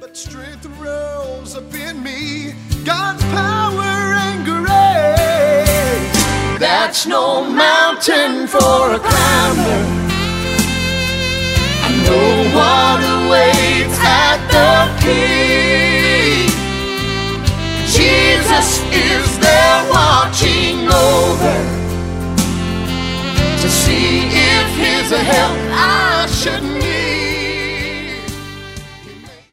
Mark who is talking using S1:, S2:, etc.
S1: But strength rose up in me, God's power and grace. That's no mountain for a climber. I know what awaits at the peak. Jesus is there watching over to see if His help I should need.